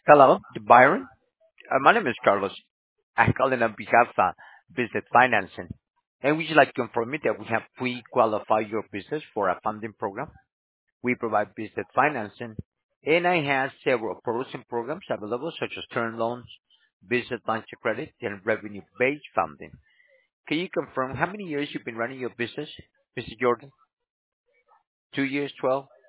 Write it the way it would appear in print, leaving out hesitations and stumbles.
Hello, Byron. My name is Carlos. I'm calling on behalf of Business Financing. And would you like to inform me that we have pre-qualified your business for a funding program? We provide business financing, and I have several products and programs available, such as term loans, business lines of credit, and revenue-based funding. Can you confirm how many years you've been running your business, Mr. Jordan? 2 years, 12?